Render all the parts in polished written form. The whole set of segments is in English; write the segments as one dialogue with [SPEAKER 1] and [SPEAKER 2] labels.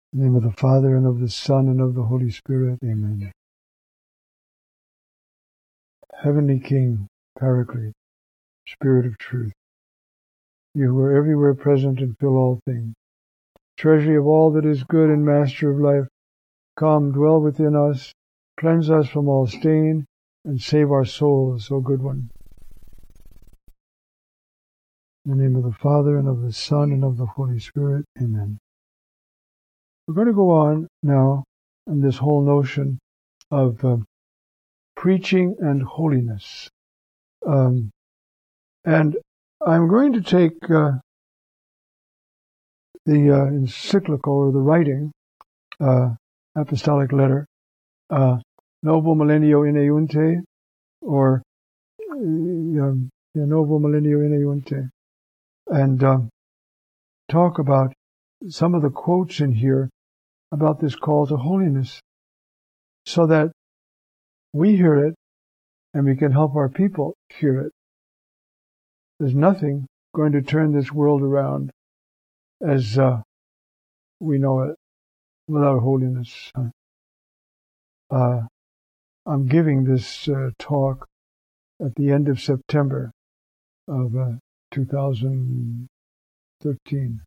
[SPEAKER 1] In the name of the Father, and of the Son, and of the Holy Spirit. Amen. Heavenly King, Paraclete, Spirit of Truth, you who are everywhere present and fill all things, treasury of all that is good and master of life, come, dwell within us, cleanse us from all stain, and save our souls, O good one. In the name of the Father, and of the Son, and of the Holy Spirit. Amen. We're going to go on now on this whole notion of preaching and holiness. And I'm going to take the encyclical, or the writing, apostolic letter, Novo Millennio in Eunte, or Novo Millennio in Eunte, and talk about some of the quotes in here about this call to holiness, so that we hear it and we can help our people hear it. There's nothing going to turn this world around as we know it without holiness. I'm giving this talk at the end of September of 2013.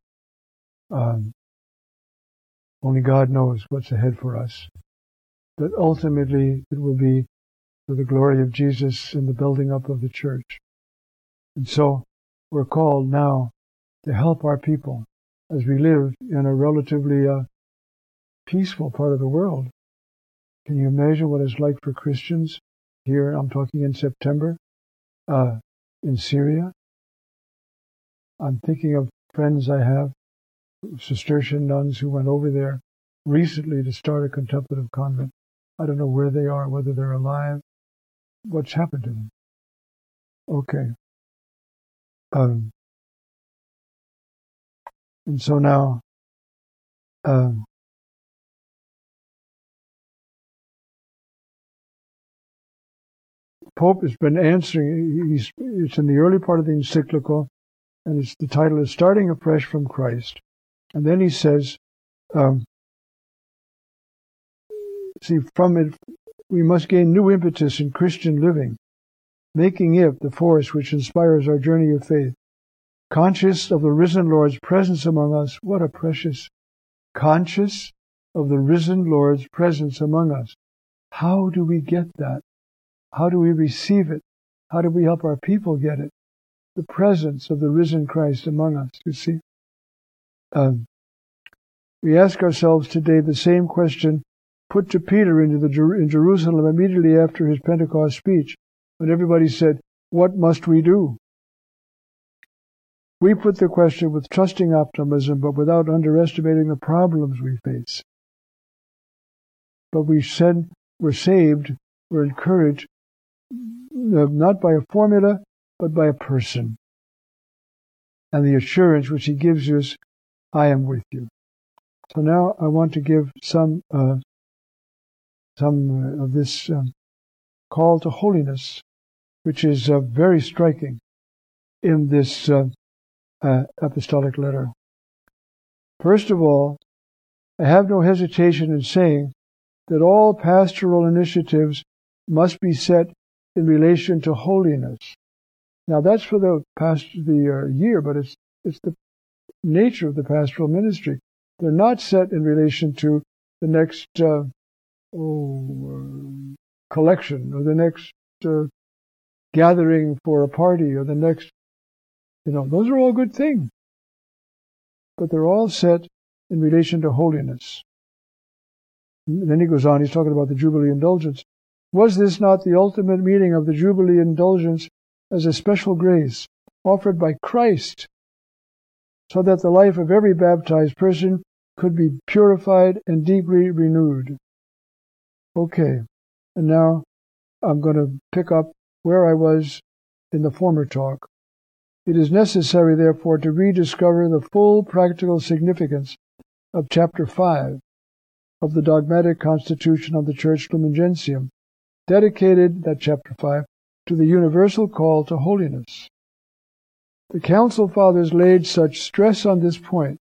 [SPEAKER 1] Only God knows what's ahead for us. But ultimately, it will be for the glory of Jesus and the building up of the church. And so, we're called now to help our people as we live in a relatively peaceful part of the world. Can you imagine what it's like for Christians here? I'm talking in September, in Syria. I'm thinking of friends I have, Cistercian nuns who went over there recently to start a contemplative convent. I don't know where they are, whether they're alive, what's happened to them. Okay. And so now, Pope has been answering. It's in the early part of the encyclical, and the title is Starting Afresh from Christ. And then he says, see, from it we must gain new impetus in Christian living, making it the force which inspires our journey of faith. Conscious of the risen Lord's presence among us, what a precious, conscious of the risen Lord's presence among us. How do we get that? How do we receive it? How do we help our people get it? The presence of the risen Christ among us, you see. We ask ourselves today the same question put to Peter in Jerusalem immediately after his Pentecost speech, when everybody said, "What must we do?" We put the question with trusting optimism, but without underestimating the problems we face. But we said we're saved, we're encouraged, not by a formula, but by a person. And the assurance which he gives us, I am with you. So now I want to give some of this call to holiness, which is very striking in this apostolic letter. First of all, I have no hesitation in saying that all pastoral initiatives must be set in relation to holiness. Now that's for the year, but it's the nature of the pastoral ministry. They're not set in relation to the next collection, or the next gathering for a party, or the next, those are all good things. But they're all set in relation to holiness. And then he goes on, he's talking about the Jubilee Indulgence. Was this not the ultimate meaning of the Jubilee Indulgence as a special grace offered by Christ, so that the life of every baptized person could be purified and deeply renewed? Okay, and now I'm going to pick up where I was in the former talk. It is necessary, therefore, to rediscover the full practical significance of Chapter 5 of the Dogmatic Constitution of the Church Lumen Gentium, dedicated, that Chapter 5, to the universal call to holiness. The Council Fathers laid such stress on this point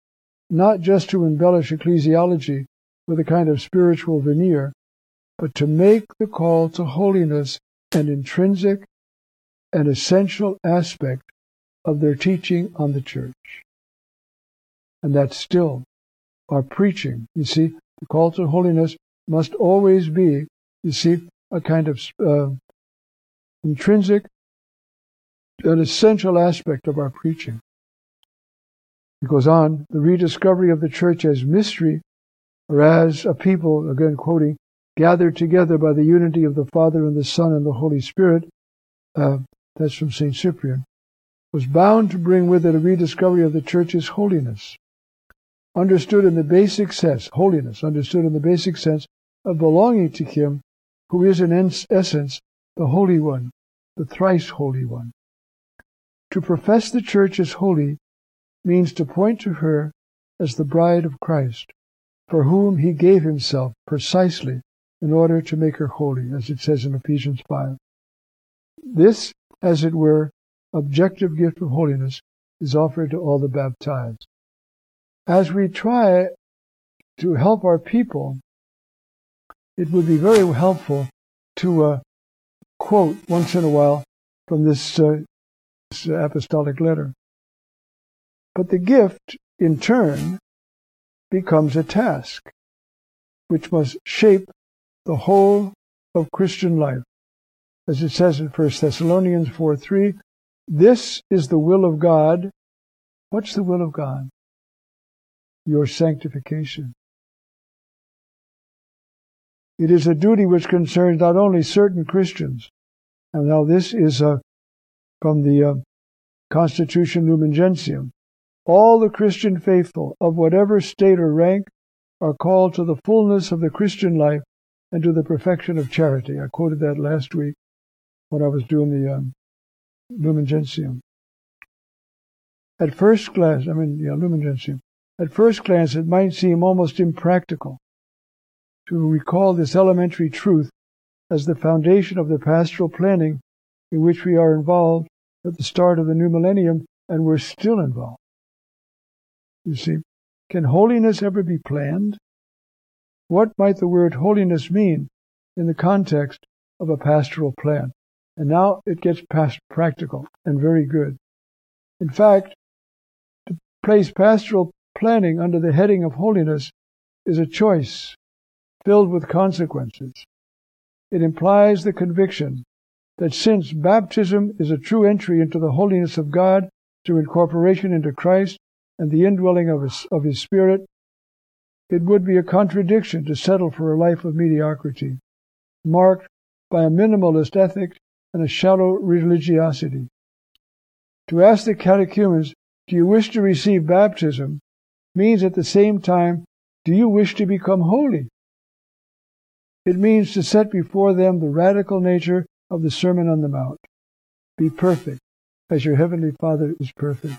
[SPEAKER 1] not just to embellish ecclesiology with a kind of spiritual veneer, but to make the call to holiness an intrinsic and essential aspect of their teaching on the church. And that's still our preaching. You see, the call to holiness must always be, you see, a kind of intrinsic and essential aspect of our preaching. It goes on, the rediscovery of the church as mystery, or as a people, again quoting, gathered together by the unity of the Father and the Son and the Holy Spirit, that's from St. Cyprian, was bound to bring with it a rediscovery of the church's holiness. Understood in the basic sense, holiness, understood in the basic sense of belonging to Him who is in essence the Holy One, the thrice Holy One. To profess the church as holy means to point to her as the bride of Christ, for whom He gave Himself precisely in order to make her holy, as it says in Ephesians 5. This, as it were, objective gift of holiness is offered to all the baptized. As we try to help our people, it would be very helpful to quote once in a while from this apostolic letter. But the gift, in turn, becomes a task, which must shape the whole of Christian life. As it says in 1 Thessalonians 4:3, this is the will of God. What's the will of God? Your sanctification. It is a duty which concerns not only certain Christians, and now this is from the Constitution Lumen Gentium. All the Christian faithful, of whatever state or rank, are called to the fullness of the Christian life and to the perfection of charity. I quoted that last week when I was doing the Lumen Gentium. At first glance, Lumen Gentium. At first glance, it might seem almost impractical to recall this elementary truth as the foundation of the pastoral planning in which we are involved at the start of the new millennium, and we're still involved. You see, can holiness ever be planned? What might the word holiness mean in the context of a pastoral plan? And now it gets past practical and very good. In fact, to place pastoral planning under the heading of holiness is a choice filled with consequences. It implies the conviction that since baptism is a true entry into the holiness of God through incorporation into Christ and the indwelling of His Spirit, it would be a contradiction to settle for a life of mediocrity, marked by a minimalist ethic and a shallow religiosity. To ask the catechumens, do you wish to receive baptism, means at the same time, do you wish to become holy? It means to set before them the radical nature of the Sermon on the Mount. Be perfect, as your Heavenly Father is perfect.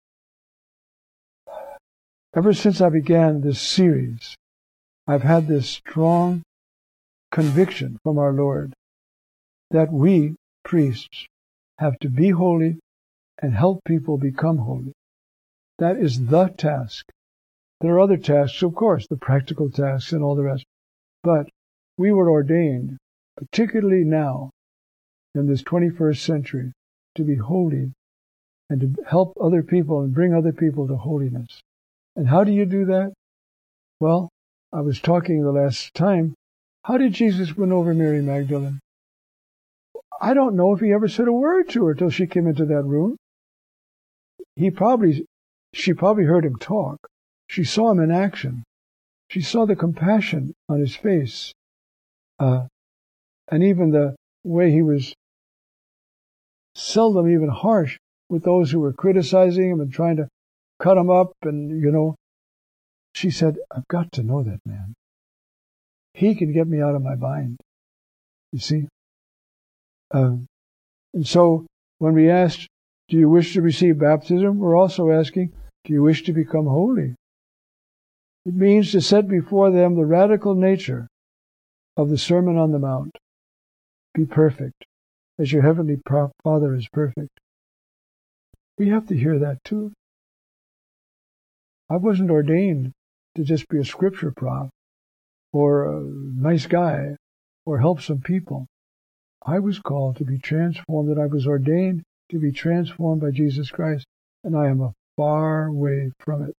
[SPEAKER 1] Ever since I began this series, I've had this strong conviction from our Lord that we, priests, have to be holy and help people become holy. That is the task. There are other tasks, of course, the practical tasks and all the rest. But we were ordained, particularly now, in this 21st century, to be holy and to help other people and bring other people to holiness. And how do you do that? Well, I was talking the last time. How did Jesus win over Mary Magdalene? I don't know if He ever said a word to her till she came into that room. She probably heard Him talk. She saw Him in action. She saw the compassion on His face. And even the way He was seldom even harsh with those who were criticizing Him and trying to cut Him up. And, she said, I've got to know that man. He can get me out of my bind. You see? And so when we asked, do you wish to receive baptism? We're also asking, do you wish to become holy? It means to set before them the radical nature of the Sermon on the Mount. Be perfect, as your Heavenly Father is perfect. We have to hear that too. I wasn't ordained to just be a scripture prof or a nice guy or help some people. I was called to be transformed, and I was ordained to be transformed by Jesus Christ, and I am a far way from it.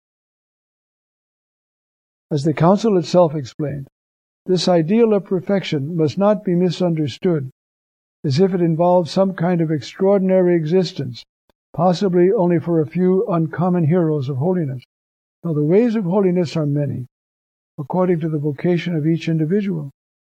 [SPEAKER 1] As the Council itself explained, this ideal of perfection must not be misunderstood as if it involved some kind of extraordinary existence, possibly only for a few uncommon heroes of holiness. Now, the ways of holiness are many, according to the vocation of each individual.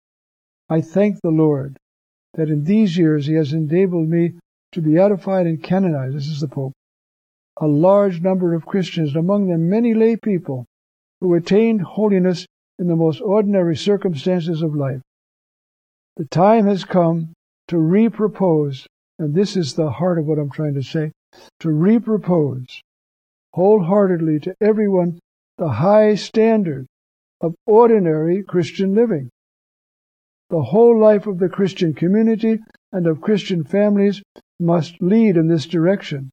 [SPEAKER 1] I thank the Lord that in these years He has enabled me to beatify and canonize, this is the Pope, a large number of Christians, among them many lay people who attained holiness in the most ordinary circumstances of life. The time has come to repropose, and this is the heart of what I'm trying to say, to repropose wholeheartedly to everyone the high standard of ordinary Christian living. The whole life of the Christian community and of Christian families must lead in this direction.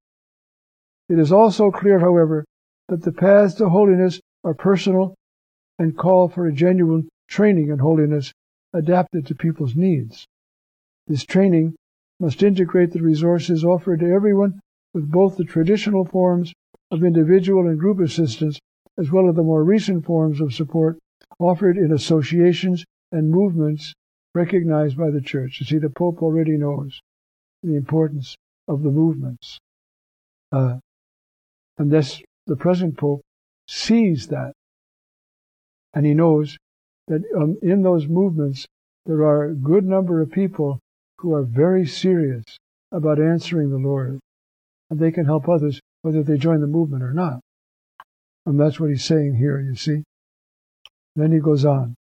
[SPEAKER 1] It is also clear, however, that the paths to holiness are personal and call for a genuine training in holiness adapted to people's needs. This training must integrate the resources offered to everyone with both the traditional forms of individual and group assistance as well as the more recent forms of support offered in associations and movements recognized by the Church. You see, the Pope already knows the importance of the movements. And this, the present Pope sees that. And he knows that in those movements there are a good number of people who are very serious about answering the Lord. And they can help others whether they join the movement or not. And that's what he's saying here, you see. Then he goes on.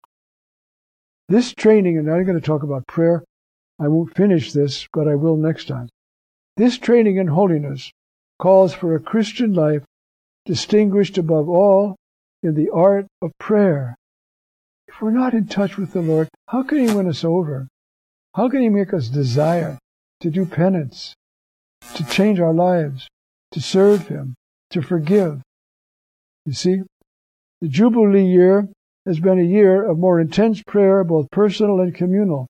[SPEAKER 1] This training, and I'm going to talk about prayer. I won't finish this, but I will next time. This training in holiness calls for a Christian life distinguished above all in the art of prayer. If we're not in touch with the Lord, how can He win us over? How can He make us desire to do penance, to change our lives, to serve Him, to forgive? You see, the Jubilee year has been a year of more intense prayer, both personal and communal.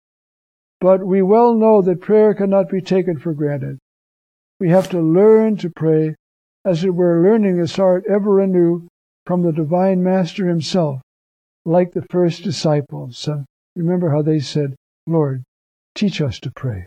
[SPEAKER 1] But we well know that prayer cannot be taken for granted. We have to learn to pray as it were learning this art ever anew from the Divine Master Himself, like the first disciples. Remember how they said, Lord, teach us to pray.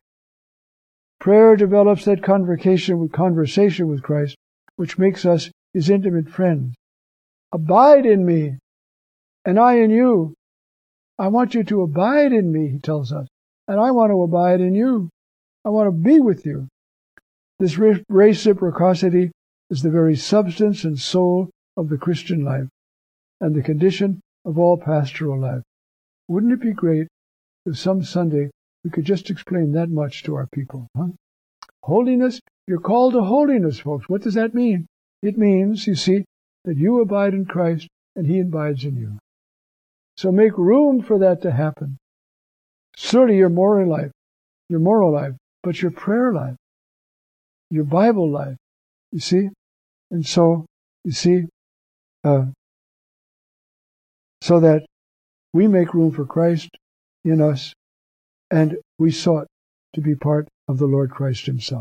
[SPEAKER 1] Prayer develops that conversation with Christ, which makes us His intimate friends. Abide in me, and I in you. I want you to abide in me, He tells us, and I want to abide in you. I want to be with you. This reciprocity is the very substance and soul of the Christian life, and the condition of all pastoral life. Wouldn't it be great if some Sunday we could just explain that much to our people? Holiness, you're called to holiness, folks. What does that mean? It means, you see, that you abide in Christ and He abides in you. So make room for that to happen. Certainly your moral life, but your prayer life, your Bible life, you see? And so, you see, so that we make room for Christ in us, and we sought to be part of the Lord Christ Himself.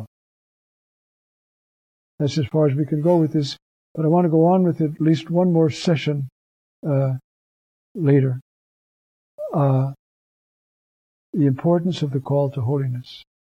[SPEAKER 1] That's as far as we can go with this, but I want to go on with it at least one more session later. The importance of the call to holiness.